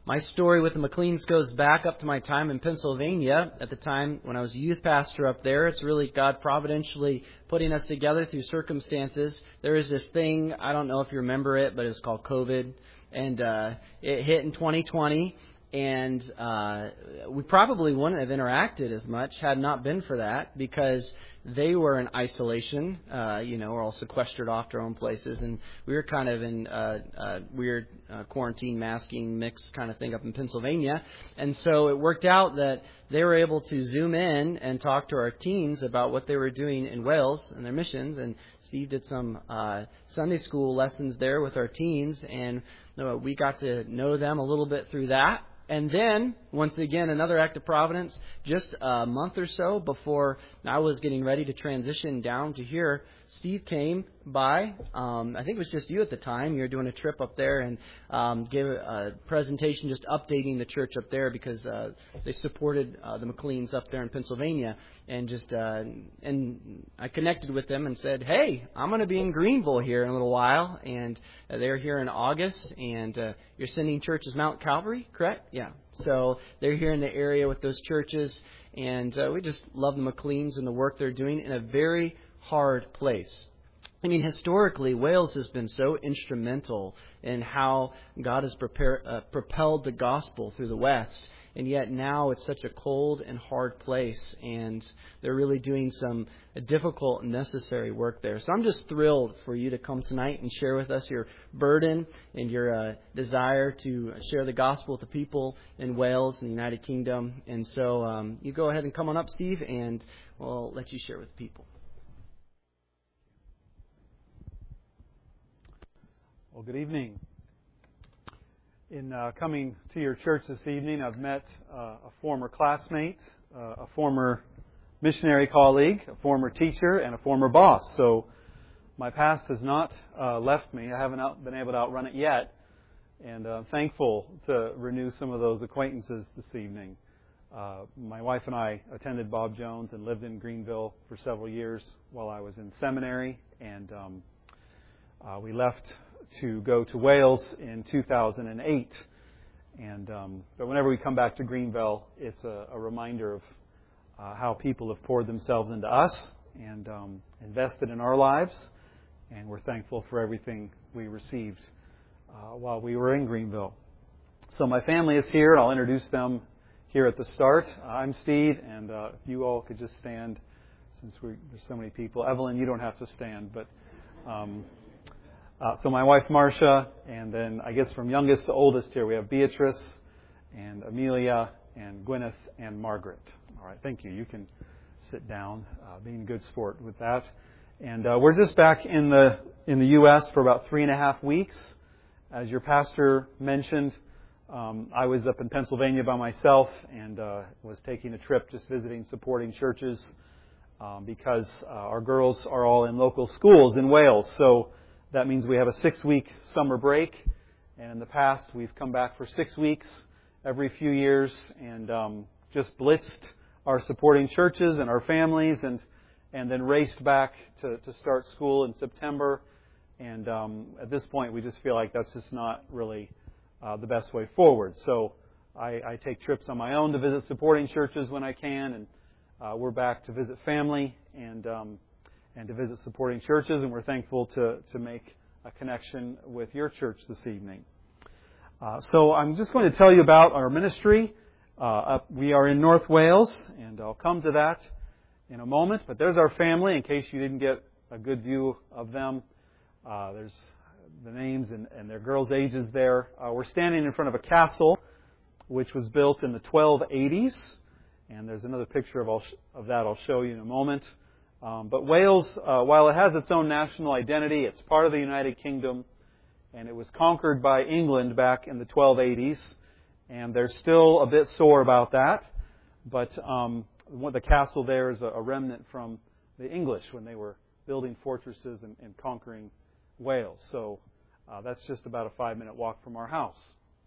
My story with the McLeans goes back up to my time in Pennsylvania. At the time when I was a youth pastor up there, it's really God providentially putting us together through circumstances. There is this thing, I don't know if you remember it, but it was called COVID. And it hit in 2020. And we probably wouldn't have interacted as much had not been for that, because they were in isolation. We're all sequestered off to our own places, and we were kind of in weird quarantine, masking, mix kind of thing up in Pennsylvania. And so it worked out that they were able to Zoom in and talk to our teens about what they were doing in Wales and their missions. And Steve did some Sunday school lessons there with our teens, and we got to know them a little bit through that. And then, once again, another act of providence, just a month or so before I was getting ready to transition down to here, Steve came by. I think it was just you at the time. You were doing a trip up there and gave a presentation just updating the church up there, because they supported the McLeans up there in Pennsylvania. And and I connected with them and said, hey, I'm going to be in Greenville here in a little while. And they're here in August. And you're sending churches Mount Calvary, correct? Yeah. So they're here in the area with those churches. And we just love the McLeans and the work they're doing in a very hard place. I mean, historically, Wales has been so instrumental in how God has propelled the gospel through the West. And yet now it's such a cold and hard place, and they're really doing some difficult and necessary work there. So I'm just thrilled for you to come tonight and share with us your burden and your desire to share the gospel with the people in Wales and the United Kingdom. And so you go ahead and come on up, Steve, and we'll let you share with the people. Well, good evening. In coming to your church this evening, I've met a former classmate, a former missionary colleague, a former teacher, and a former boss. So my past has not left me. I haven't been able to outrun it yet. And I'm thankful to renew some of those acquaintances this evening. My wife and I attended Bob Jones and lived in Greenville for several years while I was in seminary. And we left to go to Wales in 2008. But whenever we come back to Greenville, it's a reminder of how people have poured themselves into us and invested in our lives. And we're thankful for everything we received while we were in Greenville. So my family is here. I'll introduce them here at the start. I'm Steve, and if you all could just stand, since there's so many people. Evelyn, you don't have to stand, but... So my wife, Marcia, and then I guess from youngest to oldest here, we have Beatrice and Amelia and Gwyneth and Margaret. All right, thank you. You can sit down, being a good sport with that. And we're just back in the U.S. for about 3.5 weeks. As your pastor mentioned, I was up in Pennsylvania by myself and was taking a trip just visiting, supporting churches because our girls are all in local schools in Wales. So that means we have a 6-week summer break, and in the past we've come back for 6 weeks every few years and just blitzed our supporting churches and our families, and then raced back to start school in September. And at this point, we just feel like that's just not really the best way forward. So I take trips on my own to visit supporting churches when I can, and we're back to visit family and to visit supporting churches, and we're thankful to make a connection with your church this evening. So I'm just going to tell you about our ministry. We are in North Wales, and I'll come to that in a moment. But there's our family, in case you didn't get a good view of them. There's the names and their girls' ages there. We're standing in front of a castle, which was built in the 1280s. And there's another picture of that I'll show you in a moment. But Wales, while it has its own national identity, it's part of the United Kingdom, and it was conquered by England back in the 1280s, and they're still a bit sore about that. But the castle there is a remnant from the English when they were building fortresses and conquering Wales. So that's just about a 5-minute walk from our house.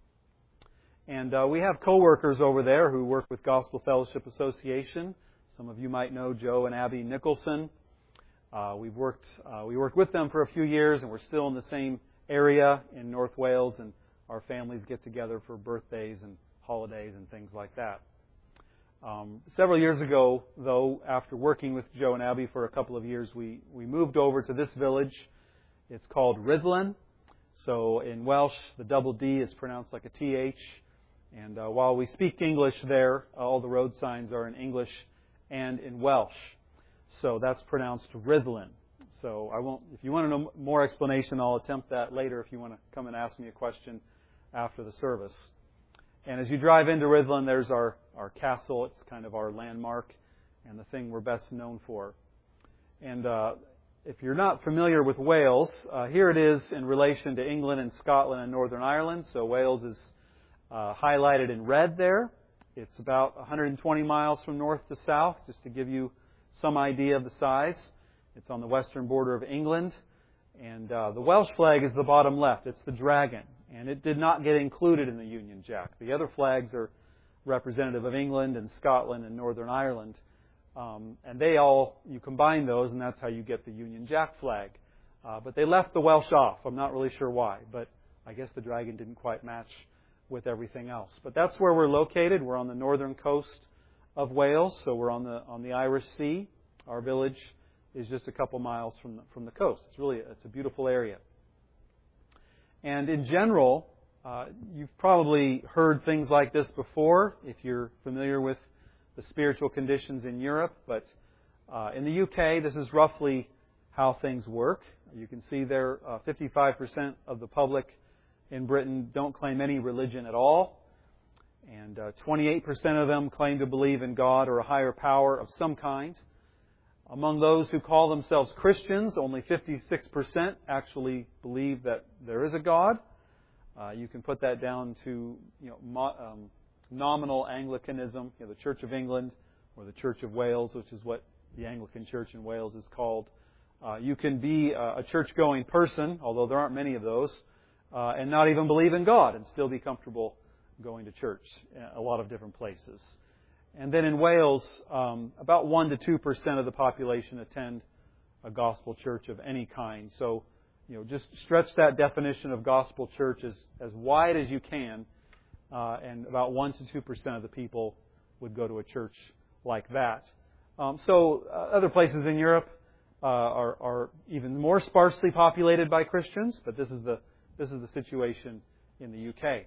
And we have co-workers over there who work with Gospel Fellowship Association. Some of you might know Joe and Abby Nicholson. We worked with them for a few years, and we're still in the same area in North Wales. And our families get together for birthdays and holidays and things like that. Several years ago, though, after working with Joe and Abby for a couple of years, we moved over to this village. It's called Rhuddlan. So in Welsh, the double D is pronounced like a TH. And while we speak English there, all the road signs are in English and in Welsh. So that's pronounced Rhuddlan. So I won't. If you want to know more explanation, I'll attempt that later if you want to come and ask me a question after the service. And as you drive into Rhuddlan, there's our castle. It's kind of our landmark and the thing we're best known for. And if you're not familiar with Wales, here it is in relation to England and Scotland and Northern Ireland. So Wales is highlighted in red there. It's about 120 miles from north to south, just to give you some idea of the size. It's on the western border of England. And the Welsh flag is the bottom left. It's the dragon. And it did not get included in the Union Jack. The other flags are representative of England and Scotland and Northern Ireland. And they all, you combine those, and that's how you get the Union Jack flag. But they left the Welsh off. I'm not really sure why. But I guess the dragon didn't quite match with everything else. But that's where we're located. We're on the northern coast of Wales. So we're on the Irish Sea. Our village is just a couple miles from the coast. It's a beautiful area. And in general, you've probably heard things like this before if you're familiar with the spiritual conditions in Europe. But in the UK, this is roughly how things work. You can see there 55% of the public in Britain don't claim any religion at all. And 28% of them claim to believe in God or a higher power of some kind. Among those who call themselves Christians, only 56% actually believe that there is a God. You can put that down to nominal Anglicanism, the Church of England or the Church of Wales, which is what the Anglican Church in Wales is called. You can be a church-going person, although there aren't many of those, and not even believe in God and still be comfortable going to church in a lot of different places. And then in Wales, about 1 to 2% of the population attend a gospel church of any kind. So, just stretch that definition of gospel church as wide as you can, and about 1 to 2% of the people would go to a church like that. Other places in Europe are even more sparsely populated by Christians, but this is the situation in the UK.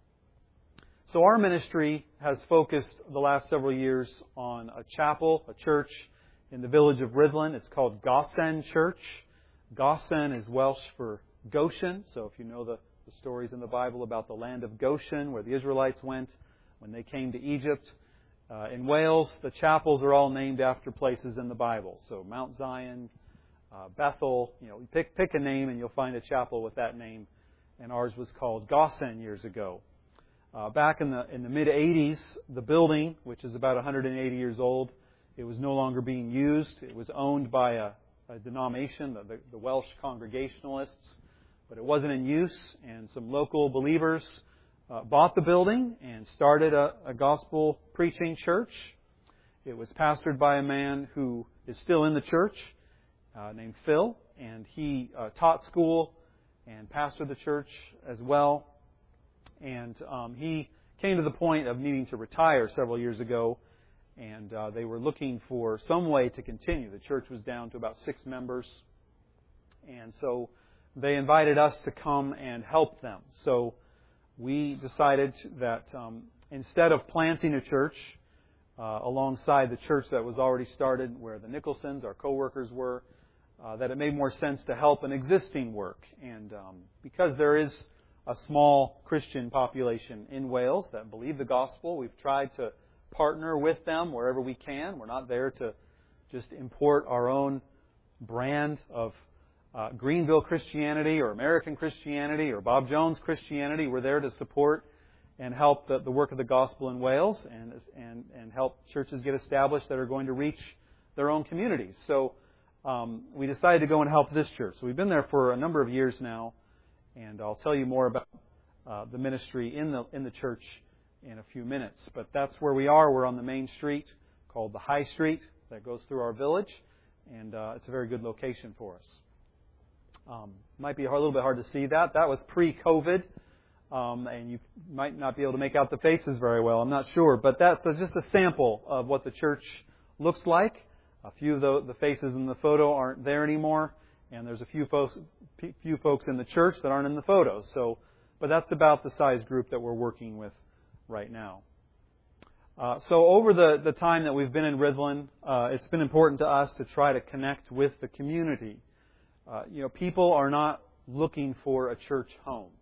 So our ministry has focused the last several years on a chapel, a church in the village of Rhuddlan. It's called Goshen Church. Goshen is Welsh for Goshen. So if you know the stories in the Bible about the land of Goshen, where the Israelites went when they came to Egypt. In Wales, the chapels are all named after places in the Bible. So Mount Zion, Bethel, pick a name and you'll find a chapel with that name. And ours was called Goshen years ago. Back in the mid-'80s, the building, which is about 180 years old, it was no longer being used. It was owned by a denomination, the Welsh Congregationalists, but it wasn't in use. And some local believers bought the building and started a gospel preaching church. It was pastored by a man who is still in the church, named Phil, and he taught school and pastored the church as well. And he came to the point of needing to retire several years ago, and they were looking for some way to continue. The church was down to about 6 members, and so they invited us to come and help them. So we decided that instead of planting a church alongside the church that was already started, where the Nicholsons, our co-workers, were, that it made more sense to help an existing work. And because there is a small Christian population in Wales that believe the gospel, we've tried to partner with them wherever we can. We're not there to just import our own brand of Greenville Christianity or American Christianity or Bob Jones Christianity. We're there to support and help the work of the gospel in Wales and help churches get established that are going to reach their own communities. So we decided to go and help this church. So we've been there for a number of years now, and I'll tell you more about the ministry in the church in a few minutes. But that's where we are. We're on the main street called the High Street that goes through our village, and it's a very good location for us. Might be a little bit hard to see that. That was pre-COVID. and you might not be able to make out the faces very well, I'm not sure. But that's just a sample of what the church looks like. A few of the faces in the photo aren't there anymore, and there's a few folks in the church that aren't in the photos. But that's about the size group that we're working with right now. So over the time that we've been in Ridgeland, it's been important to us to try to connect with the community. People are not looking for a church home.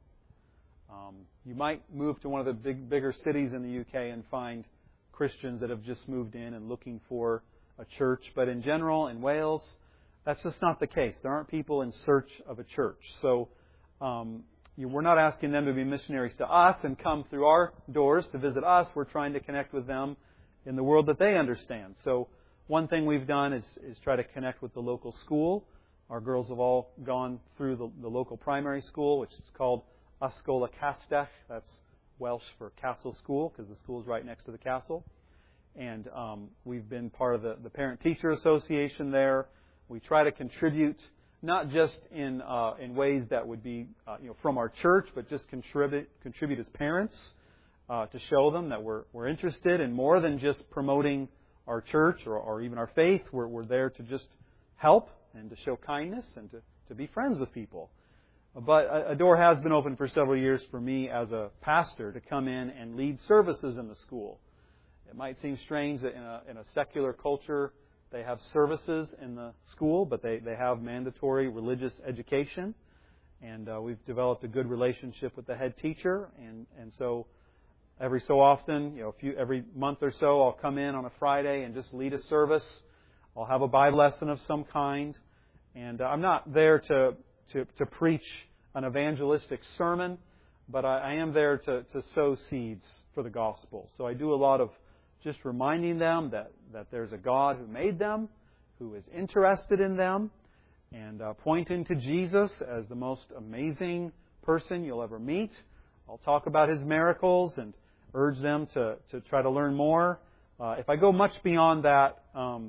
You might move to one of the bigger cities in the UK and find Christians that have just moved in and looking for a church. But in general, in Wales, that's just not the case. There aren't people in search of a church. So we're not asking them to be missionaries to us and come through our doors to visit us. We're trying to connect with them in the world that they understand. So one thing we've done is try to connect with the local school. Our girls have all gone through the local primary school, which is called Yscola Castell. That's Welsh for castle school, because the school is right next to the castle. And we've been part of the Parent-Teacher Association there. We try to contribute, not just in ways that would be from our church, but just contribute as parents to show them that we're interested in more than just promoting our church or even our faith. We're there to just help and to show kindness and to be friends with people. But a door has been open for several years for me as a pastor to come in and lead services in the school. It might seem strange that in a secular culture they have services in the school, but they have mandatory religious education. And we've developed a good relationship with the head teacher. And so every so often, every month or so, I'll come in on a Friday and just lead a service. I'll have a Bible lesson of some kind. And I'm not there to preach an evangelistic sermon, but I am there to sow seeds for the gospel. So I do a lot of just reminding them that there's a God who made them, who is interested in them, and pointing to Jesus as the most amazing person you'll ever meet. I'll talk about His miracles and urge them to try to learn more. If I go much beyond that,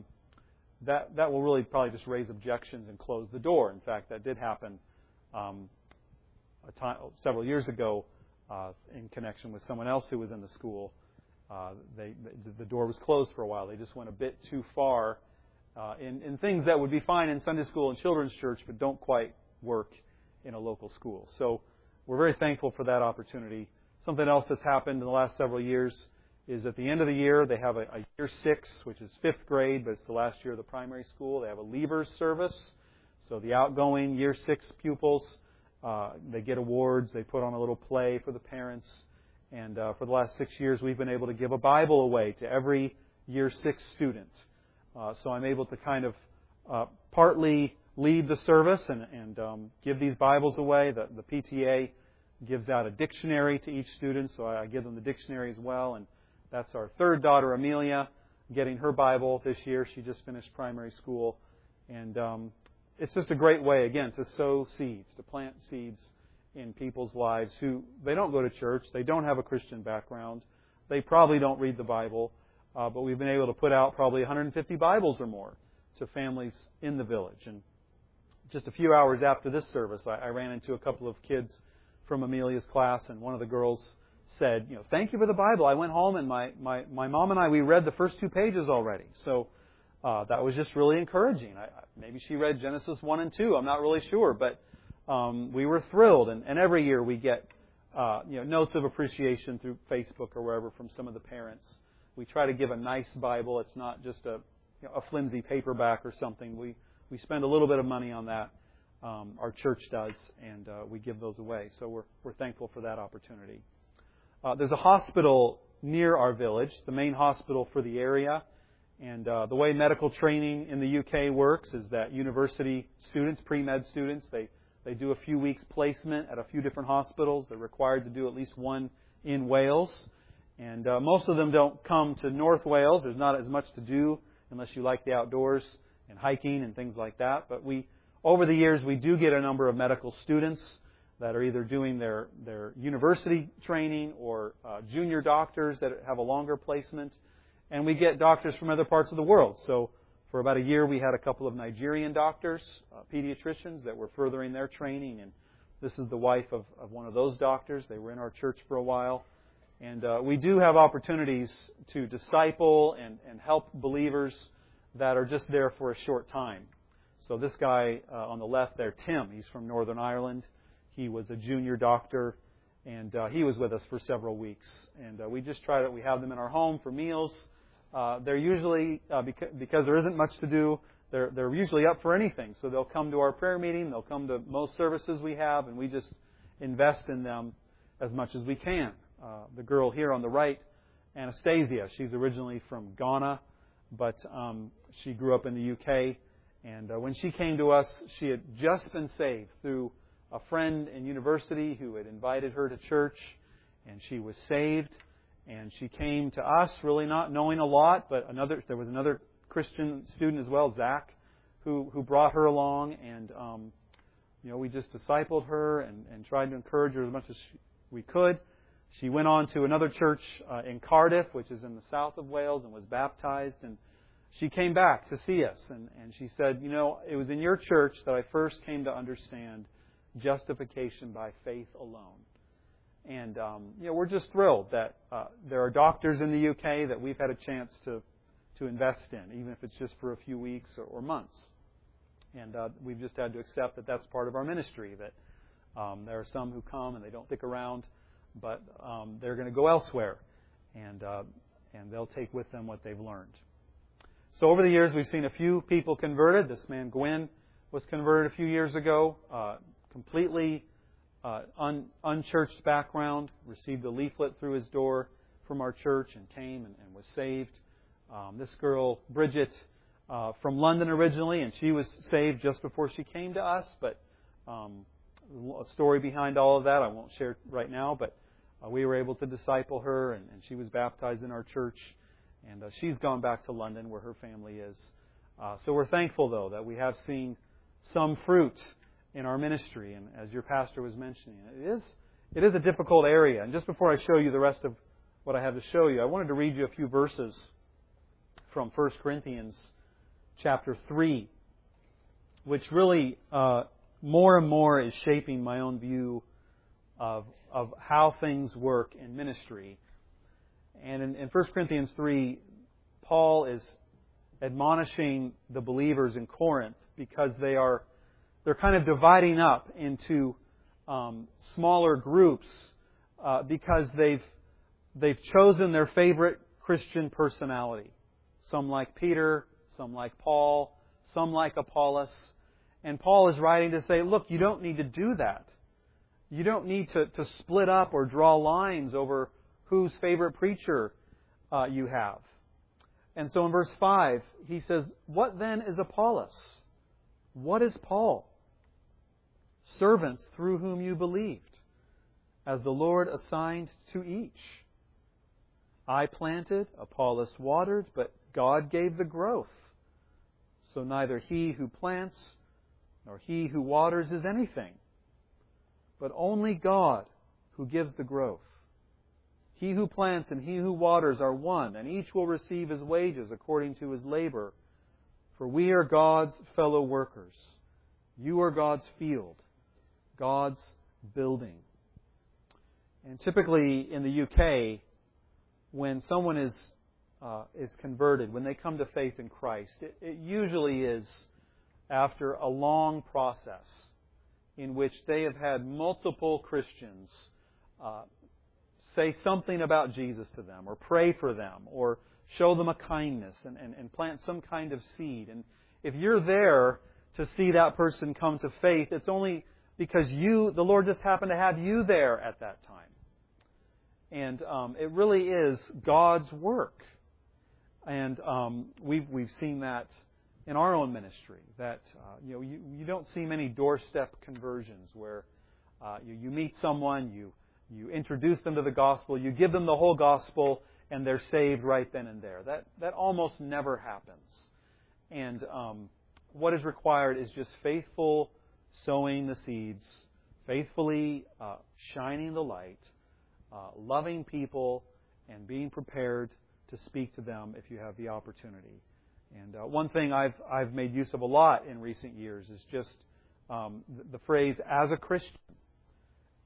that will really probably just raise objections and close the door. In fact, that did happen several years ago in connection with someone else who was in the school. The door was closed for a while. They just went a bit too far in things that would be fine in Sunday school and children's church, but don't quite work in a local school. So we're very thankful for that opportunity. Something else that's happened in the last several years is at the end of the year, they have a year 6, which is 5th grade, but it's the last year of the primary school. They have a leavers service. So the outgoing year 6 pupils, they get awards. They put on a little play for the parents. And for the last 6 years, we've been able to give a Bible away to every year 6 student. So I'm able to kind of partly lead the service and give these Bibles away. The PTA gives out a dictionary to each student, so I give them the dictionary as well. And that's our third daughter, Amelia, getting her Bible this year. She just finished primary school. And it's just a great way, again, to sow seeds, to plant seeds in people's lives who, they don't go to church, they don't have a Christian background, they probably don't read the Bible, but we've been able to put out probably 150 Bibles or more to families in the village. And just a few hours after this service, I ran into a couple of kids from Amelia's class, and one of the girls said, thank you for the Bible. I went home and my mom and I, we read the first 2 pages already. So that was just really encouraging. Maybe she read Genesis 1 and 2. I'm not really sure, but we were thrilled. And every year we get notes of appreciation through Facebook or wherever from some of the parents. We try to give a nice Bible. It's not just a flimsy paperback or something. We spend a little bit of money on that. Our church does, and we give those away. So we're thankful for that opportunity. There's a hospital near our village, the main hospital for the area. And the way medical training in the UK works is that university students, pre-med students, they do a few weeks placement at a few different hospitals. They're required to do at least one in Wales. And most of them don't come to North Wales. There's not as much to do unless you like the outdoors and hiking and things like that. But over the years, we do get a number of medical students that are either doing their university training or junior doctors that have a longer placement. And we get doctors from other parts of the world. So for about a year, we had a couple of Nigerian doctors, pediatricians, that were furthering their training in This is the wife of one of those doctors. They were in our church for a while. And we do have opportunities to disciple and help believers that are just there for a short time. So this guy on the left there, Tim, he's from Northern Ireland. He was a junior doctor, and he was with us for several weeks. And we just try to, we have them in our home for meals. They're usually, because there isn't much to do, they're usually up for anything. So they'll come to our prayer meeting, they'll come to most services we have, and we just invest in them as much as we can. The girl here on the right, Anastasia, she's originally from Ghana, but she grew up in the UK. And when she came to us, she had just been saved through a friend in university who had invited her to church, and she was saved. And she came to us really not knowing a lot, but there was another Christian student as well, Zach, who brought her along, and we just discipled her and tried to encourage her as much as we could. She went on to another church in Cardiff, which is in the south of Wales, and was baptized. And she came back to see us, and she said, it was in your church that I first came to understand justification by faith alone. And we're just thrilled that there are doctors in the UK that we've had a chance to invest in, even if it's just for a few weeks or months. And we've just had to accept that that's part of our ministry, that there are some who come and they don't stick around, but they're going to go elsewhere, and they'll take with them what they've learned. So over the years, we've seen a few people converted. This man, Gwyn, was converted a few years ago, completely unchurched background, received a leaflet through his door from our church and came and was saved. This girl, Bridget, from London originally, and she was saved just before she came to us, but a story behind all of that I won't share right now, but we were able to disciple her, and she was baptized in our church, and she's gone back to London where her family is. So we're thankful, though, that we have seen some fruit in our ministry, and as your pastor was mentioning, it is a difficult area. And just before I show you the rest of what I have to show you, I wanted to read you a few verses from 1 Corinthians chapter 3, which really more and more is shaping my own view of how things work in ministry. And in 1 Corinthians 3, Paul is admonishing the believers in Corinth because they're kind of dividing up into smaller groups because they've chosen their favorite Christian personality. Some like Peter, some like Paul, some like Apollos. And Paul is writing to say, look, you don't need to do that. You don't need to split up or draw lines over whose favorite preacher you have. And so in verse 5, he says, what then is Apollos? What is Paul? Servants through whom you believed, as the Lord assigned to each. I planted, Apollos watered, but God gave the growth. So neither he who plants nor he who waters is anything, but only God who gives the growth. He who plants and he who waters are one, and each will receive his wages according to his labor. For we are God's fellow workers. You are God's field, God's building. And typically in the UK, when someone is converted, when they come to faith in Christ, it usually is after a long process in which they have had multiple Christians say something about Jesus to them, or pray for them, or show them a kindness and plant some kind of seed. And if you're there to see that person come to faith, it's only because the Lord just happened to have you there at that time. And it really is God's work. And we've seen that in our own ministry, that you don't see many doorstep conversions where you meet someone, you introduce them to the gospel, you give them the whole gospel, and they're saved right then and there. That almost never happens. And what is required is just faithful sowing the seeds, faithfully shining the light, loving people, and being prepared to speak to them if you have the opportunity. And one thing I've made use of a lot in recent years is just the phrase, as a Christian.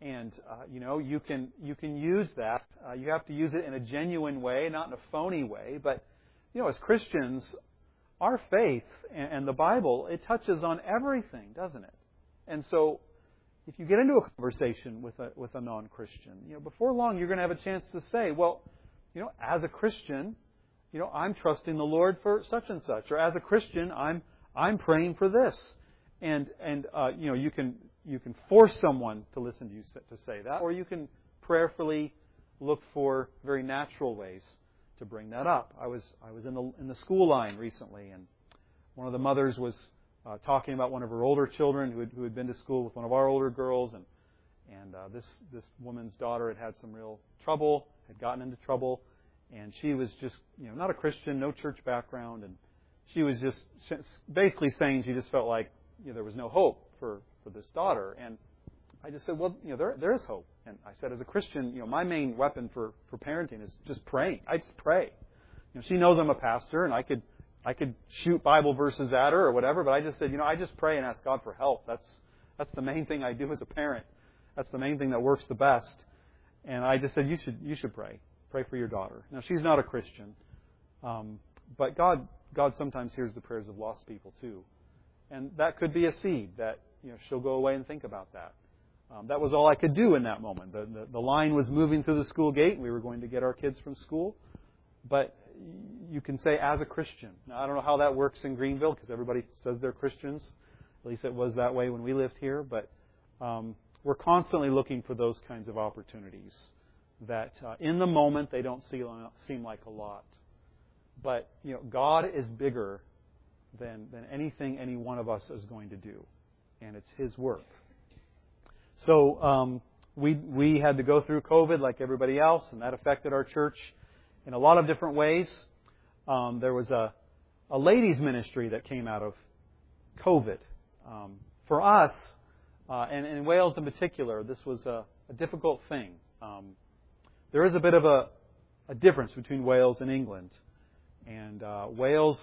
And you can use that. You have to use it in a genuine way, not in a phony way. But as Christians, our faith and the Bible, it touches on everything, doesn't it? And so, if you get into a conversation with a non-Christian, before long you're going to have a chance to say, well, as a Christian, I'm trusting the Lord for such and such, or as a Christian, I'm praying for this, and you can force someone to listen to you to say that, or you can prayerfully look for very natural ways to bring that up. I was in the school line recently, and one of the mothers was talking about one of her older children who had been to school with one of our older girls, and this woman's daughter had some real trouble, had gotten into trouble, and she was just not a Christian, no church background, and she was just basically saying she just felt like there was no hope for this daughter. And I just said, well, there is hope. And I said, as a Christian, my main weapon for parenting is just praying. I just pray. She knows I'm a pastor, and I could shoot Bible verses at her or whatever, but I just said, I just pray and ask God for help. That's the main thing I do as a parent. That's the main thing that works the best. And I just said, you should pray. Pray for your daughter. Now, she's not a Christian, but God sometimes hears the prayers of lost people too. And that could be a seed that she'll go away and think about that. That was all I could do in that moment. The line was moving through the school gate. We were going to get our kids from school. But you can say, as a Christian. Now, I don't know how that works in Greenville, because everybody says they're Christians. At least it was that way when we lived here. But we're constantly looking for those kinds of opportunities that in the moment they don't seem like a lot. But God is bigger than anything any one of us is going to do. And it's His work. So we had to go through COVID like everybody else, and that affected our church in a lot of different ways. There was a ladies' ministry that came out of COVID. For us, and in Wales in particular, this was a difficult thing. There is a bit of a difference between Wales and England. And Wales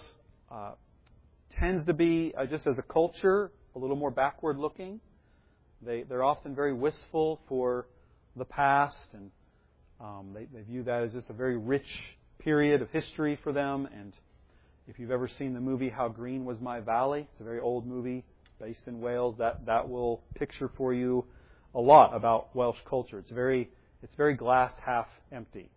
tends to be, just as a culture, a little more backward looking. They're often very wistful for the past, and they view that as just a very rich period of history for them. And if you've ever seen the movie How Green Was My Valley, it's a very old movie based in Wales. That will picture for you a lot about Welsh culture. It's very glass half empty,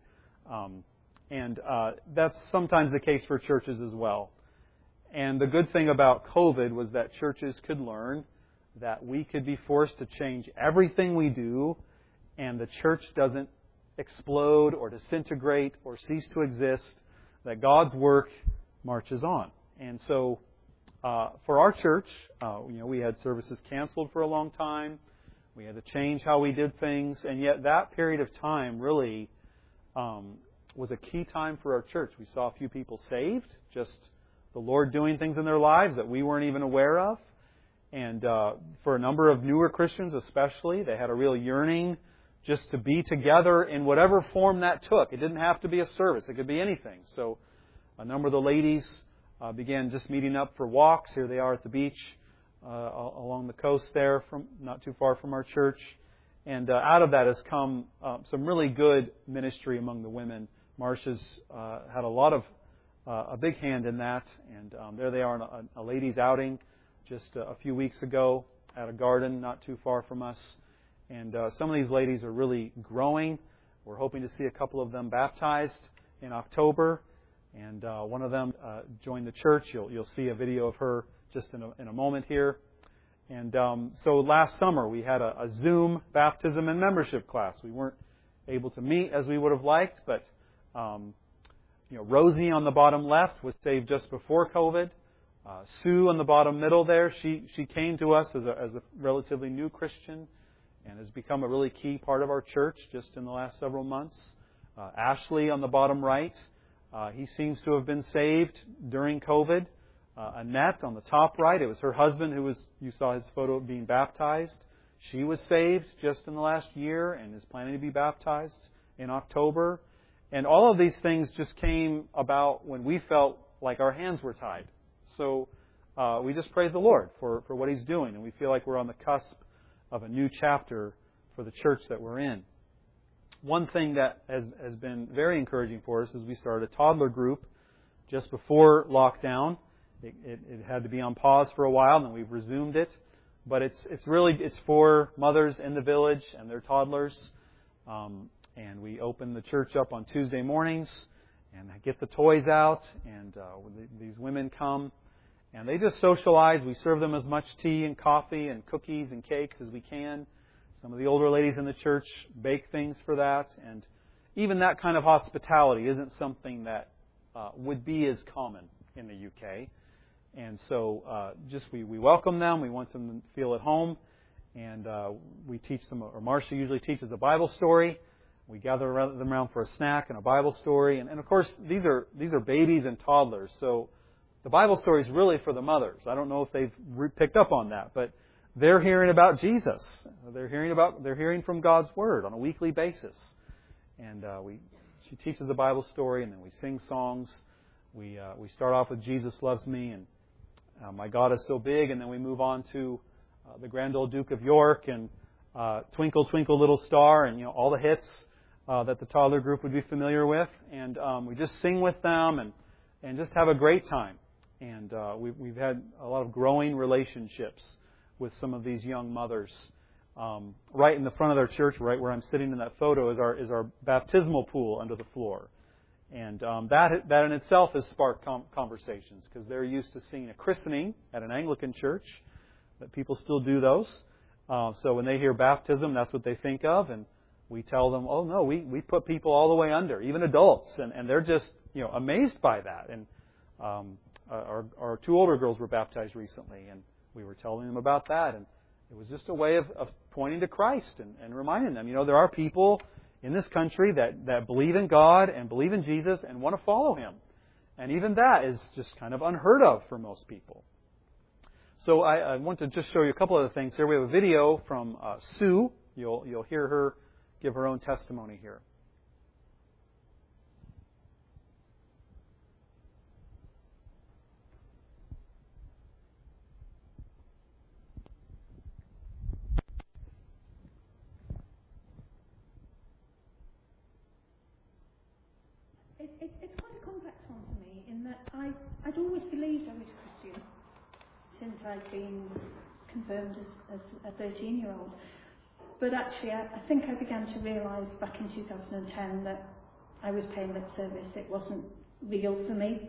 and that's sometimes the case for churches as well. And the good thing about COVID was that churches could learn that we could be forced to change everything we do, and the church doesn't explode or disintegrate or cease to exist, that God's work marches on. And so for our church, we had services canceled for a long time. We had to change how we did things, and yet that period of time really was a key time for our church. We saw a few people saved, just the Lord doing things in their lives that we weren't even aware of. And for a number of newer Christians especially, they had a real yearning just to be together in whatever form that took. It didn't have to be a service. It could be anything. So a number of the ladies began just meeting up for walks. Here they are at the beach along the coast there, not too far from our church. And out of that has come some really good ministry among the women. Marcia's had a big hand in that. And there they are on a ladies' outing just a few weeks ago at a garden not too far from us. And some of these ladies are really growing. We're hoping to see a couple of them baptized in October. And one of them joined the church. You'll see a video of her just in a moment here. And so last summer we had a Zoom baptism and membership class. We weren't able to meet as we would have liked, but Rosie on the bottom left was saved just before COVID. Sue on the bottom middle there, she came to us as a relatively new Christian and has become a really key part of our church just in the last several months. Ashley on the bottom right, he seems to have been saved during COVID. Annette on the top right, it was her husband you saw his photo of being baptized. She was saved just in the last year and is planning to be baptized in October. And all of these things just came about when we felt like our hands were tied. So we just praise the Lord for what He's doing. And we feel like we're on the cusp of a new chapter for the church that we're in. One thing that has been very encouraging for us is we started a toddler group just before lockdown. It had to be on pause for a while, and then we've resumed it. But it's for mothers in the village and their toddlers. And we open the church up on Tuesday mornings and get the toys out, and these women come and they just socialize. We serve them as much tea and coffee and cookies and cakes as we can. Some of the older ladies in the church bake things for that, and even that kind of hospitality isn't something that would be as common in the UK. And so we welcome them. We want them to feel at home. And we teach them, or Marcia usually teaches a Bible story. We gather them around for a snack and a Bible story. And of course, these are babies and toddlers. So the Bible story is really for the mothers. I don't know if they've picked up on that, but they're hearing about Jesus. They're hearing from God's Word on a weekly basis. And she teaches a Bible story, and then we sing songs. We start off with Jesus Loves Me and My God Is So Big, and then we move on to the Grand Old Duke of York and Twinkle, Twinkle, Little Star, and all the hits that the toddler group would be familiar with. And we just sing with them and just have a great time. And we've had a lot of growing relationships with some of these young mothers. Right in the front of their church, right where I'm sitting in that photo, is our baptismal pool under the floor. And that in itself has sparked conversations, because they're used to seeing a christening at an Anglican church, that people still do those. So when they hear baptism, that's what they think of, and we tell them, oh no, we put people all the way under, even adults, and they're just amazed by that. And our two older girls were baptized recently, and we were telling them about that, and it was just a way of pointing to Christ and reminding them, there are people in this country that believe in God and believe in Jesus and want to follow Him. And even that is just kind of unheard of for most people. So I want to just show you a couple other things here. We have a video from Sue. You'll hear her give her own testimony here. It's quite a complex one for me, in that I'd always believed I was Christian since I'd been confirmed as a 13-year-old. But actually, I think I began to realise back in 2010 that I was paying lip service. It wasn't real for me.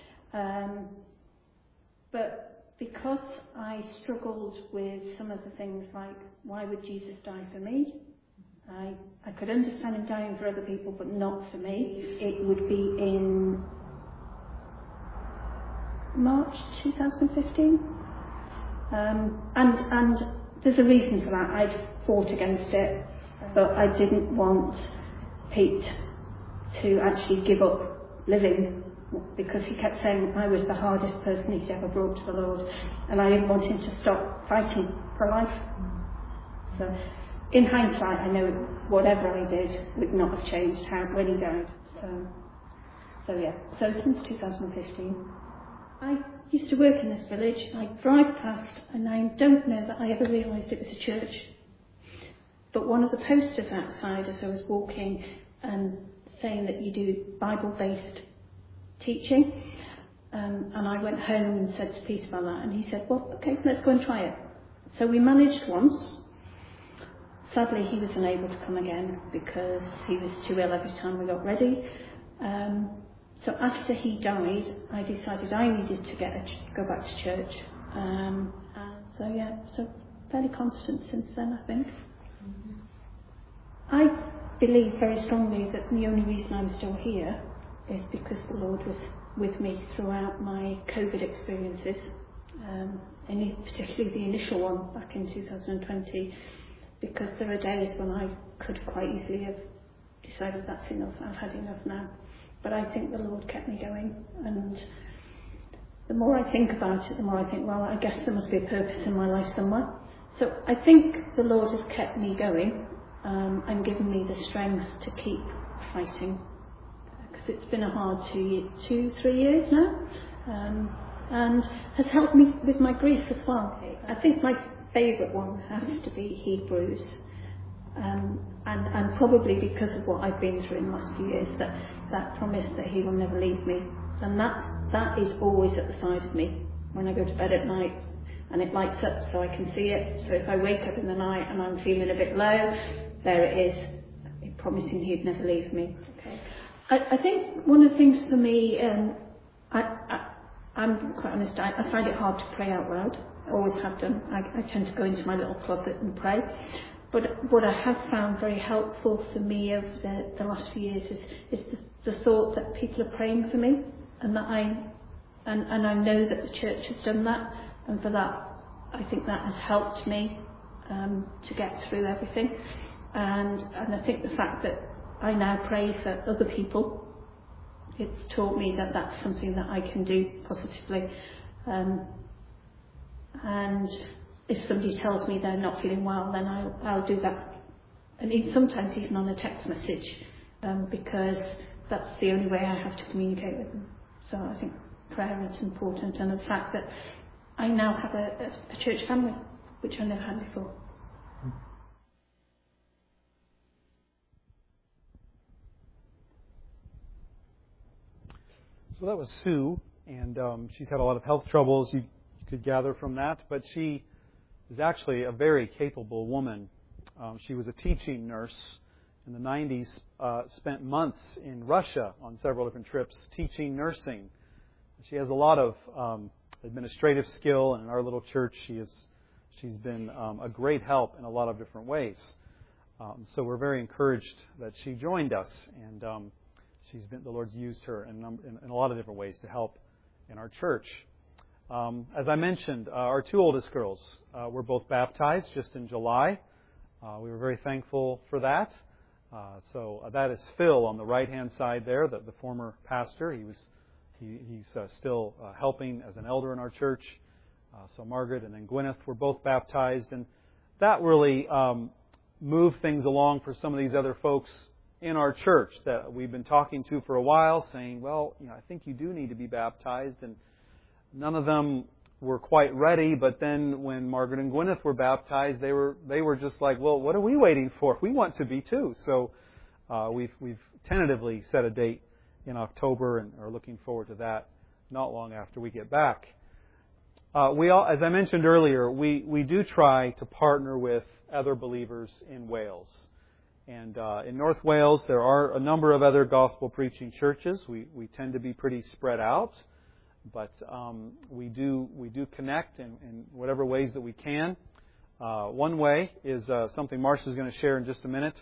But because I struggled with some of the things like, why would Jesus die for me? I could understand Him dying for other people, but not for me. It would be in March 2015. And there's a reason for that. I'd fought against it, but I didn't want Pete to actually give up living, because he kept saying I was the hardest person he'd ever brought to the Lord, and I didn't want him to stop fighting for life. So in hindsight, I know whatever I did would not have changed when he died. So since 2015. I used to work in this village. I drive past, and I don't know that I ever realised it was a church. But one of the posters outside as I was walking, saying that you do Bible-based teaching, and I went home and said to Pete about that, and he said, well, okay, let's go and try it. So we managed once. Sadly, he was unable to come again because he was too ill every time we got ready. So after he died, I decided I needed to go back to church. So fairly constant since then, I think. I believe very strongly that the only reason I'm still here is because the Lord was with me throughout my COVID experiences, and particularly the initial one back in 2020, because there are days when I could quite easily have decided that's enough, I've had enough now. But I think the Lord kept me going, and the more I think about it, the more I think, well, I guess there must be a purpose in my life somewhere. So I think the Lord has kept me going and given me the strength to keep fighting, because it's been a hard 2-3 years now, and has helped me with my grief as well. I think my favourite one has to be Hebrews, And probably because of what I've been through in the last few years, that promise that He will never leave me, and that is always at the side of me when I go to bed at night, and it lights up so I can see it. So if I wake up in the night and I'm feeling a bit low, there it is, promising He'd never leave me. Okay. I think one of the things for me, I'm quite honest, I find it hard to pray out loud. I always have done. I tend to go into my little closet and pray. But what I have found very helpful for me over the last few years is the thought that people are praying for me, and that I know that the church has done that, and for that I think that has helped me to get through everything. And I think the fact that I now pray for other people, it's taught me that that's something that I can do positively. And if somebody tells me they're not feeling well, then I'll do that. And sometimes even on a text message, because that's the only way I have to communicate with them. So I think prayer is important, and the fact that I now have a church family, which I never had before. So that was Sue, and she's had a lot of health troubles. You could gather from that, but she is actually a very capable woman. She was a teaching nurse in the 90s, spent months in Russia on several different trips teaching nursing. She has a lot of administrative skill, and in our little church she's been a great help in a lot of different ways. So we're very encouraged that she joined us, and the Lord's used her in a lot of different ways to help in our church. As I mentioned, our two oldest girls were both baptized just in July. We were very thankful for that. So that is Phil on the right-hand side there, the former pastor. He's still helping as an elder in our church. So Margaret and then Gwyneth were both baptized, and that really moved things along for some of these other folks in our church that we've been talking to for a while, saying, well, I think you do need to be baptized. And none of them were quite ready, but then when Margaret and Gwyneth were baptized, they were just like, well, what are we waiting for? We want to be too. So we've tentatively set a date in October and are looking forward to that not long after we get back. As I mentioned earlier, we do try to partner with other believers in Wales. And in North Wales, there are a number of other gospel preaching churches. We tend to be pretty spread out. But we do connect in whatever ways that we can. One way is something Marcia is going to share in just a minute.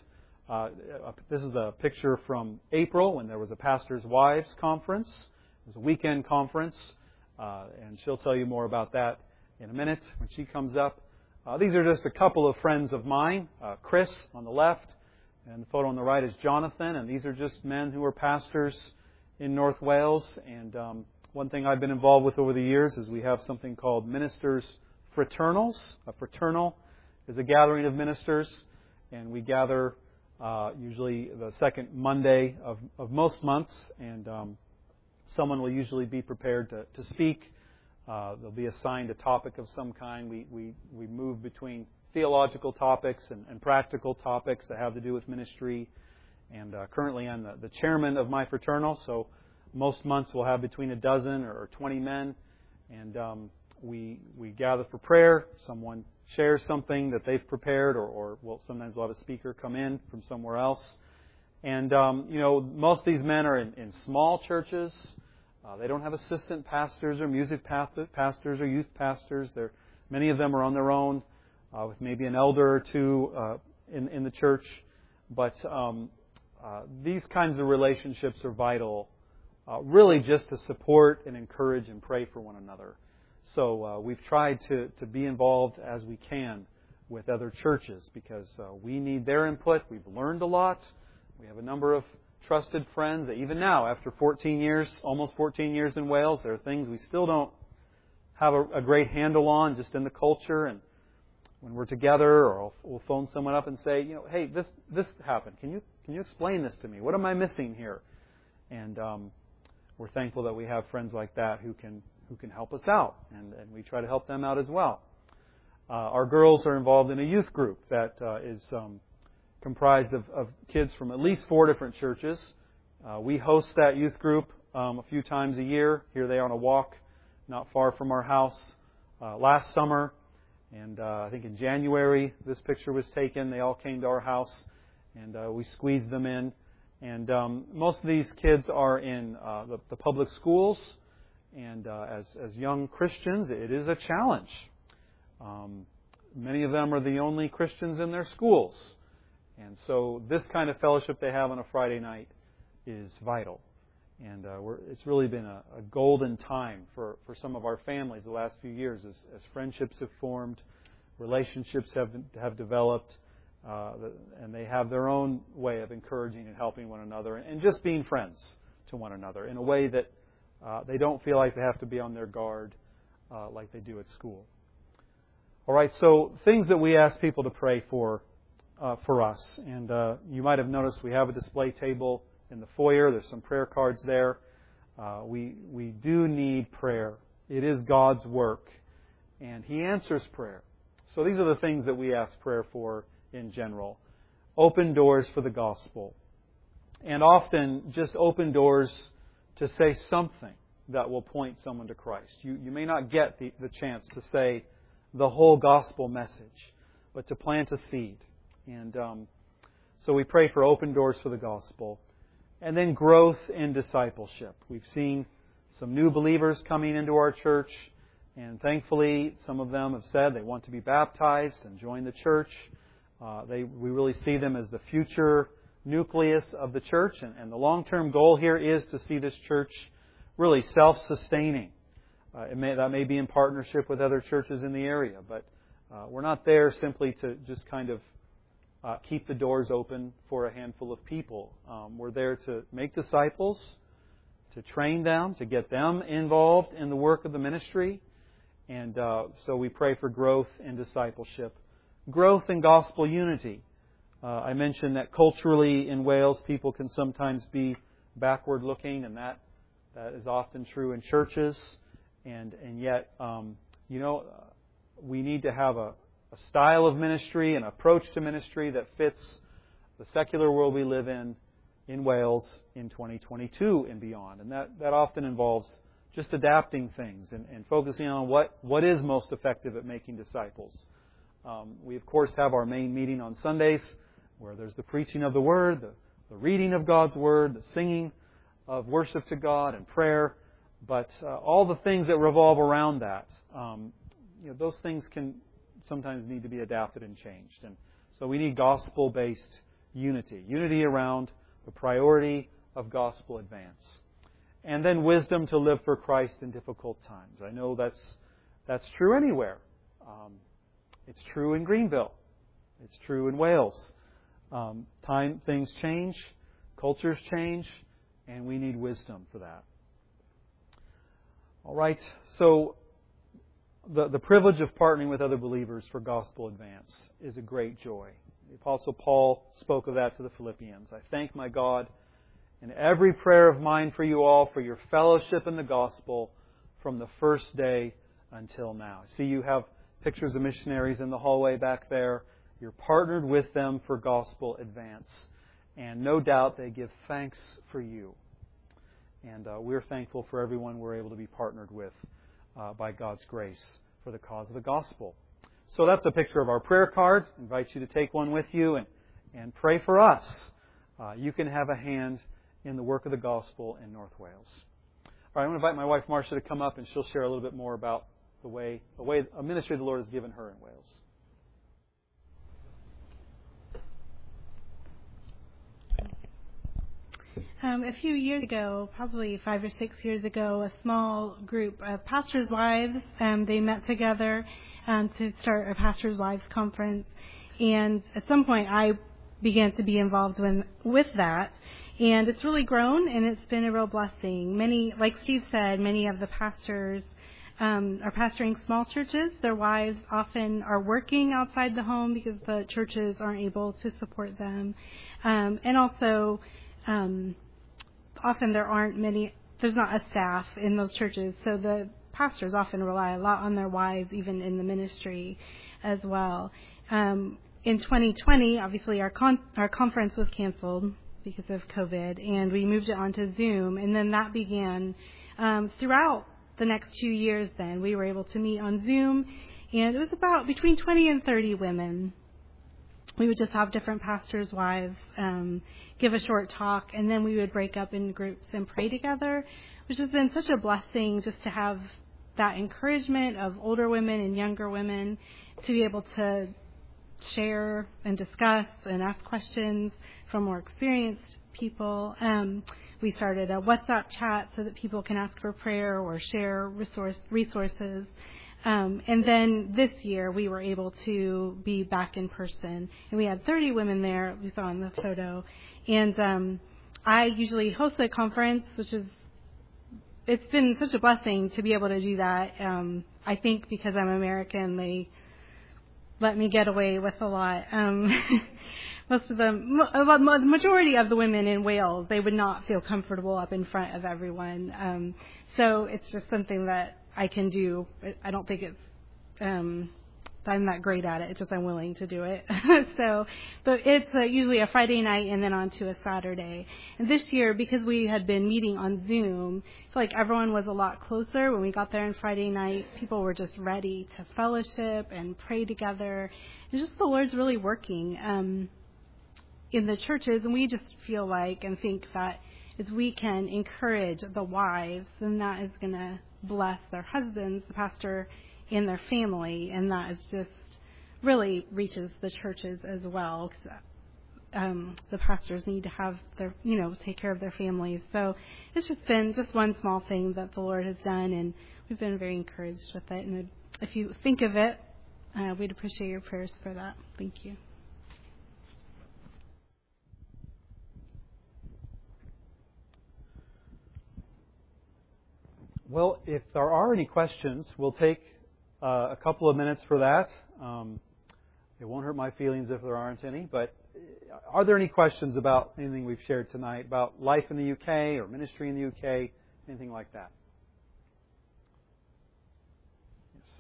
This is a picture from April when there was a Pastor's Wives Conference. It was a weekend conference, and she'll tell you more about that in a minute when she comes up. These are just a couple of friends of mine. Chris on the left, and the photo on the right is Jonathan, and these are just men who are pastors in North Wales. And one thing I've been involved with over the years is we have something called Ministers Fraternals. A fraternal is a gathering of ministers, and we gather usually the second Monday of most months, and someone will usually be prepared to speak. They'll be assigned a topic of some kind. We move between theological topics and practical topics that have to do with ministry. And currently I'm the chairman of my fraternal, so most months we'll have between a dozen or 20 men, and we gather for prayer. Someone shares something that they've prepared, or sometimes we'll have a speaker come in from somewhere else. And most of these men are in small churches. They don't have assistant pastors or music pastors or youth pastors. Many of them are on their own, with maybe an elder or two in the church. But these kinds of relationships are vital, really just to support and encourage and pray for one another. So we've tried to be involved as we can with other churches because we need their input. We've learned a lot. We have a number of trusted friends that even now, after 14 years, almost 14 years in Wales, there are things we still don't have a great handle on just in the culture. And when we're together, or we'll phone someone up and say, hey, this happened. Can you explain this to me? What am I missing here? And we're thankful that we have friends like that who can help us out, and we try to help them out as well. Our girls are involved in a youth group that is comprised of kids from at least 4 different churches. We host that youth group a few times a year. Here they are on a walk not far from our house last summer. And I think in January this picture was taken. They all came to our house and we squeezed them in. And most of these kids are in the public schools. And as young Christians, it is a challenge. Many of them are the only Christians in their schools. And so this kind of fellowship they have on a Friday night is vital. And it's really been a golden time for some of our families the last few years as friendships have formed, relationships have developed, and they have their own way of encouraging and helping one another and just being friends to one another in a way that they don't feel like they have to be on their guard like they do at school. All right, so things that we ask people to pray for us. And you might have noticed we have a display table in the foyer. There's some prayer cards there. We do need prayer. It is God's work, and He answers prayer. So these are the things that we ask prayer for in general. Open doors for the gospel. And often just open doors to say something that will point someone to Christ. You may not get the chance to say the whole gospel message, but to plant a seed. And so we pray for open doors for the gospel. And then growth in discipleship. We've seen some new believers coming into our church, and thankfully some of them have said they want to be baptized and join the church. We really see them as the future nucleus of the church, and the long-term goal here is to see this church really self-sustaining. That may be in partnership with other churches in the area, but we're not there simply to just kind of keep the doors open for a handful of people. We're there to make disciples, to train them, to get them involved in the work of the ministry. And so we pray for growth in discipleship. Growth in gospel unity. I mentioned that culturally in Wales people can sometimes be backward looking, and that is often true in churches. And yet, we need to have a style of ministry, an approach to ministry that fits the secular world we live in Wales in 2022 and beyond. And that often involves just adapting things and focusing on what is most effective at making disciples. We, of course, have our main meeting on Sundays where there's the preaching of the Word, the reading of God's Word, the singing of worship to God and prayer. But all the things that revolve around that, those things can sometimes need to be adapted and changed. And so we need gospel-based unity. Unity around the priority of gospel advance. And then wisdom to live for Christ in difficult times. I know that's true anywhere. It's true in Greenville. It's true in Wales. Things change, cultures change, and we need wisdom for that. All right, so the privilege of partnering with other believers for gospel advance is a great joy. The Apostle Paul spoke of that to the Philippians. I thank my God in every prayer of mine for you all for your fellowship in the gospel from the first day until now. See, you have pictures of missionaries in the hallway back there. You're partnered with them for gospel advance. And no doubt they give thanks for you. And we're thankful for everyone we're able to be partnered with by God's grace for the cause of the gospel. So that's a picture of our prayer card. I invite you to take one with you and pray for us. You can have a hand in the work of the gospel in North Wales. All right, I'm going to invite my wife Marcia to come up, and she'll share a little bit more about a ministry the Lord has given her in Wales. A few years ago, probably 5 or 6 years ago, a small group of pastors' wives, they met together to start a pastors' wives conference. And at some point, I began to be involved with that. And it's really grown, and it's been a real blessing. Many, like Steve said, many of the pastors are pastoring small churches. Their wives often are working outside the home because the churches aren't able to support them. And also, often there's not a staff in those churches, so the pastors often rely a lot on their wives, even in the ministry as well. in 2020, obviously our conference was canceled because of COVID, and we moved it onto Zoom, and then that began throughout the next 2 years. Then we were able to meet on Zoom, and it was about between 20 and 30 women. We would just have different pastors' wives give a short talk, and then we would break up in groups and pray together, which has been such a blessing just to have that encouragement of older women and younger women to be able to share and discuss and ask questions from more experienced people. We started a WhatsApp chat so that people can ask for prayer or share resources. And then this year we were able to be back in person, and we had 30 women there, we saw in the photo. And I usually host the conference, it's been such a blessing to be able to do that. I think because I'm American, they let me get away with a lot. The majority of the women in Wales, they would not feel comfortable up in front of everyone. So it's just something that I can do. I don't think I'm not great at it. It's just I'm willing to do it. But it's usually a Friday night and then on to a Saturday. And this year, because we had been meeting on Zoom, I feel like everyone was a lot closer. When we got there on Friday night, people were just ready to fellowship and pray together. It's just the Lord's really working in the churches, and we just feel like and think that as we can encourage the wives, then that is going to bless their husbands, the pastor, and their family, and that is just really reaches the churches as well, because the pastors need to have their, take care of their families. So it's just been just one small thing that the Lord has done, and we've been very encouraged with it. And if you think of it, we'd appreciate your prayers for that. Thank you. Well, if there are any questions, we'll take a couple of minutes for that. It won't hurt my feelings if there aren't any, but are there any questions about anything we've shared tonight, about life in the UK or ministry in the UK, anything like that? Yes.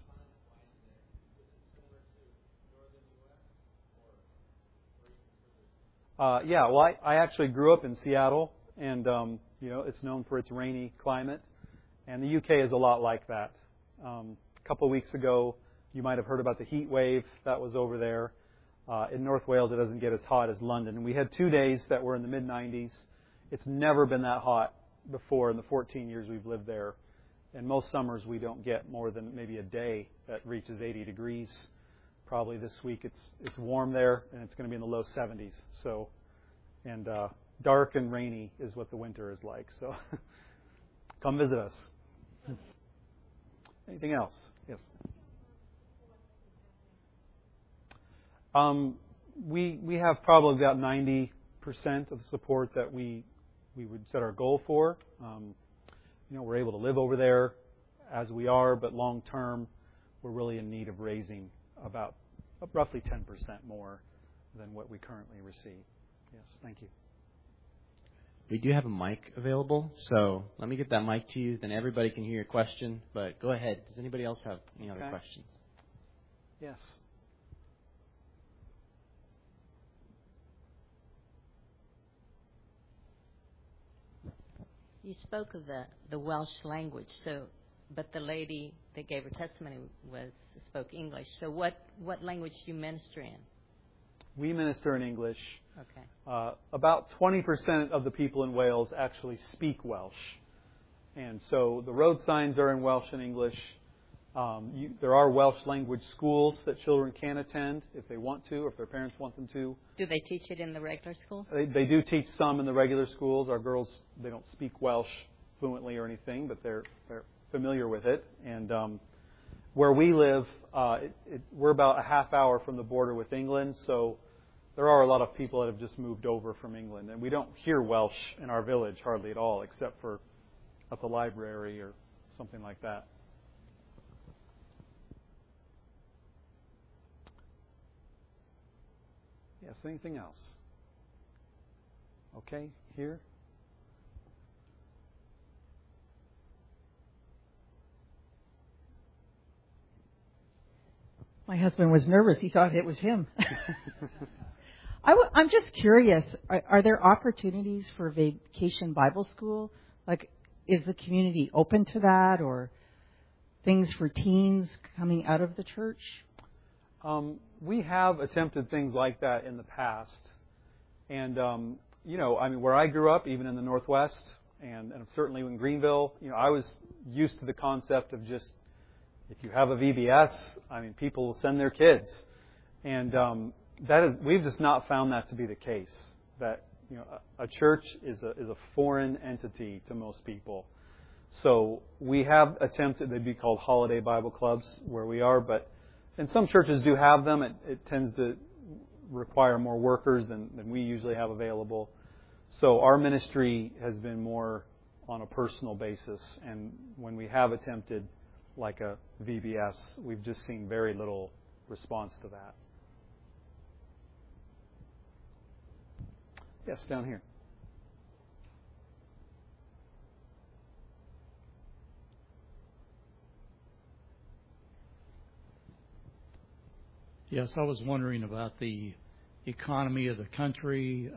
Well, I actually grew up in Seattle, and it's known for its rainy climate, and the UK is a lot like that. A couple of weeks ago, you might have heard about the heat wave that was over there. In North Wales, it doesn't get as hot as London. And we had 2 days that were in the mid-90s. It's never been that hot before in the 14 years we've lived there. And most summers, we don't get more than maybe a day that reaches 80 degrees. Probably this week it's warm there, and it's going to be in the low 70s. So, and dark and rainy is what the winter is like. So come visit us. Anything else? Yes. We have probably about 90% of the support that we would set our goal for. We're able to live over there as we are, but long term, we're really in need of raising about roughly 10% more than what we currently receive. Yes, thank you. We do have a mic available, so let me get that mic to you, then everybody can hear your question. But go ahead. Does anybody else have any other questions? Yes. You spoke of the Welsh language, but the lady that gave her testimony spoke English. So what language do you minister in? We minister in English. Okay. About 20% of the people in Wales actually speak Welsh. And so the road signs are in Welsh and English. There are Welsh language schools that children can attend if they want to, or if their parents want them to. Do they teach it in the regular schools? They do teach some in the regular schools. Our girls, they don't speak Welsh fluently or anything, but they're familiar with it. And where we live, we're about a half hour from the border with England, so there are a lot of people that have just moved over from England. And we don't hear Welsh in our village hardly at all, except for at the library or something like that. Yes, anything else? Okay, here. My husband was nervous. He thought it was him. I'm just curious. Are there opportunities for Vacation Bible School? Like, is the community open to that, or things for teens coming out of the church? We have attempted things like that in the past. And, where I grew up, even in the Northwest, and certainly in Greenville, I was used to the concept of just, if you have a VBS, people will send their kids. And we've just not found that to be the case. That a church is a foreign entity to most people. So we have attempted, they'd be called holiday Bible clubs where we are, and some churches do have them. It tends to require more workers than we usually have available. So our ministry has been more on a personal basis, and when we have attempted like a VBS, we've just seen very little response to that. Yes, down here. Yes, I was wondering about the economy of the country,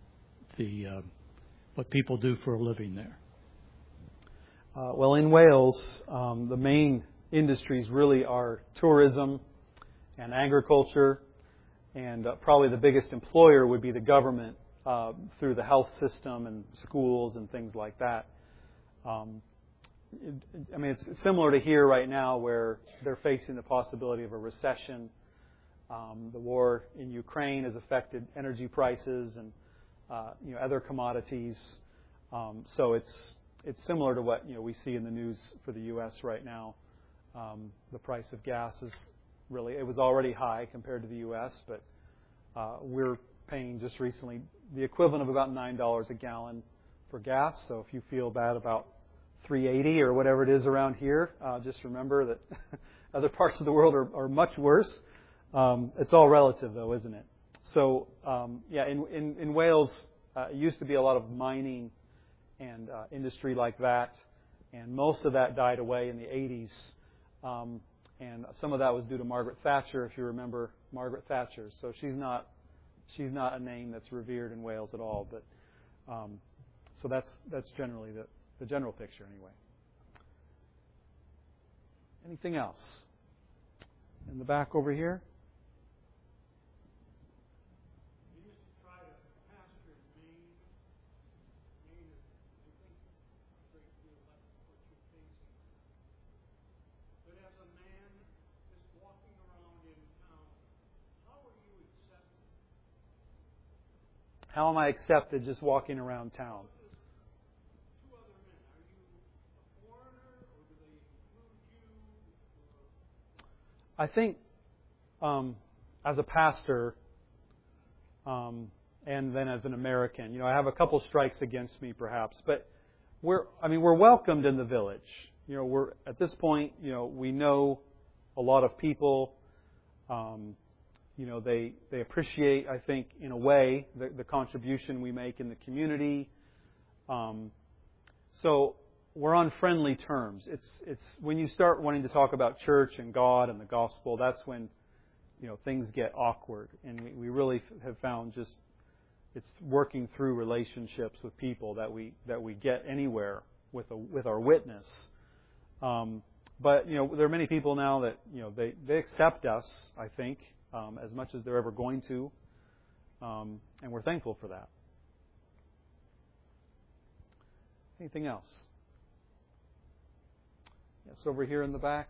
what people do for a living there. Well, in Wales, the main industries really are tourism and agriculture, and probably the biggest employer would be the government through the health system and schools and things like that. It's similar to here right now, where they're facing the possibility of a recession. The war in Ukraine has affected energy prices and other commodities. So it's similar to what we see in the news for the U.S. right now. The price of gas it was already high compared to the U.S., but we're paying just recently the equivalent of about $9 a gallon for gas. So if you feel bad about $3.80 or whatever it is around here, just remember that other parts of the world are much worse. It's all relative, though, isn't it? So, in Wales, it used to be a lot of mining and industry like that, and most of that died away in the 80s. And some of that was due to Margaret Thatcher, if you remember Margaret Thatcher. So she's not a name that's revered in Wales at all. But so that's generally the general picture, anyway. Anything else? In the back over here. How am I accepted just walking around town? I think as a pastor and then as an American, I have a couple strikes against me perhaps, but we're welcomed in the village. We're at this point, we know a lot of people. They appreciate, I think, in a way, the contribution we make in the community. So we're on friendly terms. It's when you start wanting to talk about church and God and the gospel, that's when things get awkward. And we really have found it's working through relationships with people that we get anywhere with our witness. But there are many people now that they accept us, I think, as much as they're ever going to, and we're thankful for that. Anything else? Yes, over here in the back.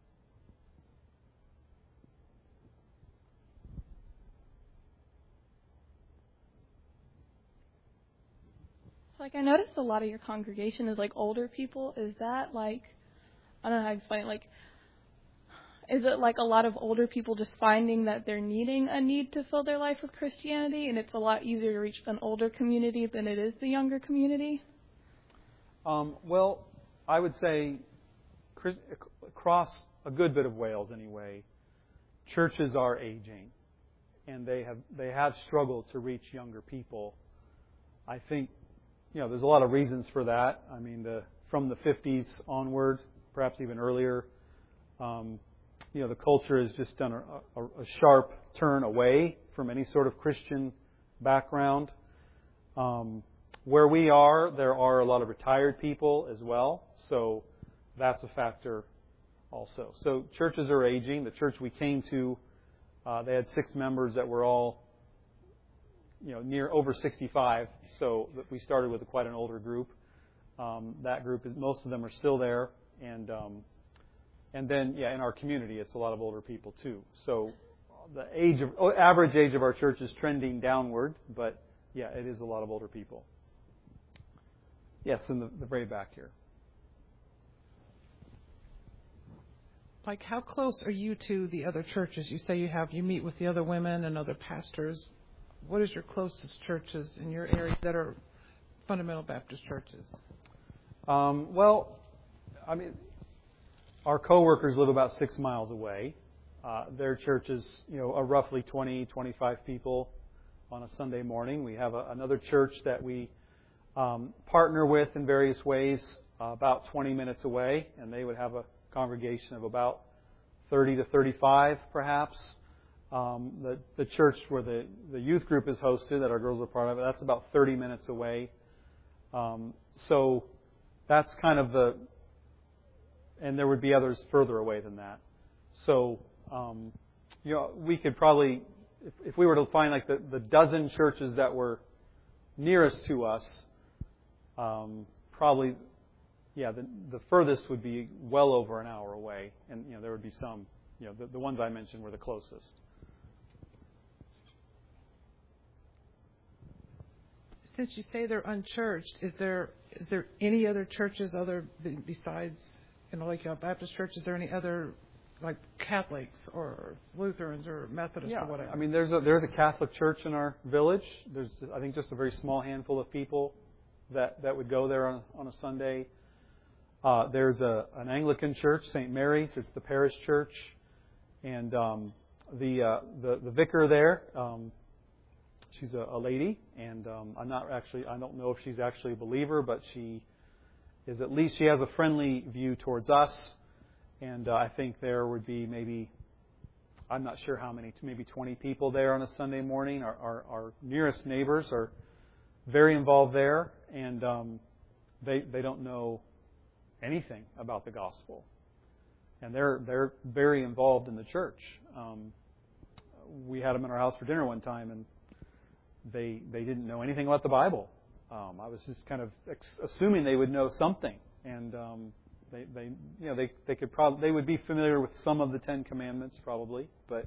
I noticed a lot of your congregation is older people. Is that I don't know how to explain it. Is it a lot of older people just finding that they're needing a need to fill their life with Christianity, and it's a lot easier to reach an older community than it is the younger community? Well, I would say across a good bit of Wales anyway, churches are aging, and they have struggled to reach younger people. I think there's a lot of reasons for that. From the 50s onward, perhaps even earlier, the culture has just done a sharp turn away from any sort of Christian background. Where we are, there are a lot of retired people as well, so that's a factor also. So churches are aging. The church we came to, they had 6 members that were all, near over 65. So we started with quite an older group. That group, most of them are still there, and then in our community, it's a lot of older people too. So the average age of our church is trending downward, but it is a lot of older people. Yes, in the very back here. Like, how close are you to the other churches? You say you meet with the other women and other pastors. What is your closest churches in your area that are fundamental Baptist churches? Well, our co-workers live about 6 miles away. Their churches, are roughly 20, 25 people on a Sunday morning. We have another church that we partner with in various ways about 20 minutes away, and they would have a congregation of about 30 to 35, perhaps. The church where the youth group is hosted, that our girls are part of, that's about 30 minutes away. So that's kind of and there would be others further away than that. So, we could probably, if we were to find like the dozen churches that were nearest to us, probably, the furthest would be well over an hour away, and there would be some, the ones I mentioned were the closest. Since you say they're unchurched, is there any other churches besides, like your Baptist church? Is there any other, like Catholics or Lutherans or Methodists or whatever? There's a Catholic church in our village. There's, I think, just a very small handful of people that would go there on a Sunday. There's an Anglican church, St. Mary's. It's the parish church, and the vicar there, she's a lady, and I don't know if she's actually a believer, but she has a friendly view towards us, and I think there would be I'm not sure how many, maybe 20 people there on a Sunday morning. Our nearest neighbors are very involved there, and they don't know anything about the gospel, and they're very involved in the church. We had them in our house for dinner one time, and they didn't know anything about the Bible. I was just kind of assuming they would know something, and they would be familiar with some of the 10 Commandments probably, but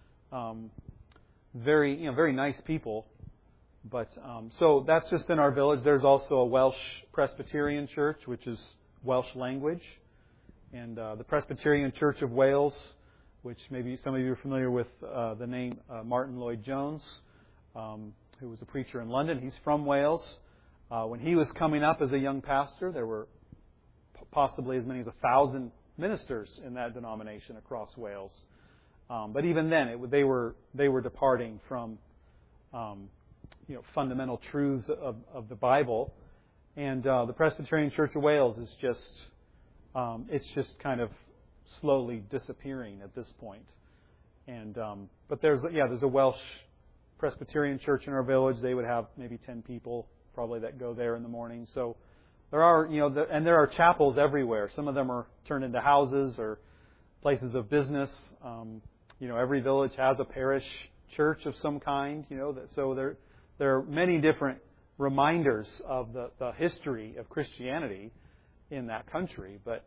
very nice people. But so that's just in our village. There's also a Welsh Presbyterian church, which is Welsh language, and the Presbyterian Church of Wales, which maybe some of you are familiar with the name Martin Lloyd-Jones, who was a preacher in London. He's from Wales. When he was coming up as a young pastor, there were possibly as many as 1,000 ministers in that denomination across Wales. But even then, they were departing from fundamental truths of the Bible. And the Presbyterian Church of Wales is it's just kind of slowly disappearing at this point. And but there's a Welsh Presbyterian church in our village. They would have maybe 10 people probably that go there in the morning. So there are and there are chapels everywhere. Some of them are turned into houses or places of business. Every village has a parish church of some kind. So there are many different reminders of the history of Christianity in that country, but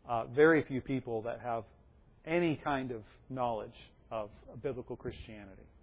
very few people that have any kind of knowledge of biblical Christianity.